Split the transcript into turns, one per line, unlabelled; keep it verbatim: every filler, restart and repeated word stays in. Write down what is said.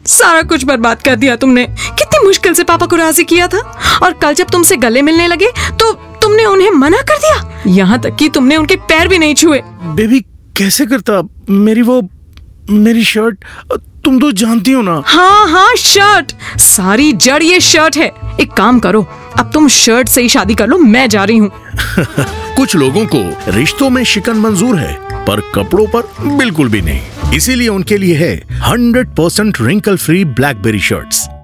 सारा कुछ बर्बाद कर दिया तुमने। कितनी मुश्किल से पापा को राजी किया था, और कल जब तुमसे गले मिलने लगे तो तुमने उन्हें मना कर दिया। यहाँ तक कि तुमने उनके पैर भी नहीं छुए।
बेबी कैसे करता, मेरी वो मेरी शर्ट तुम तो जानती हो ना।
हाँ हाँ शर्ट, सारी जड़ ये शर्ट है। एक काम करो, अब तुम शर्ट से ही शादी कर लो, मैं जा रही हूँ।
कुछ लोगों को रिश्तों में शिकन मंजूर है, पर कपड़ों पर बिल्कुल भी नहीं। इसीलिए उनके लिए है hundred percent wrinkle free blackberry shirts.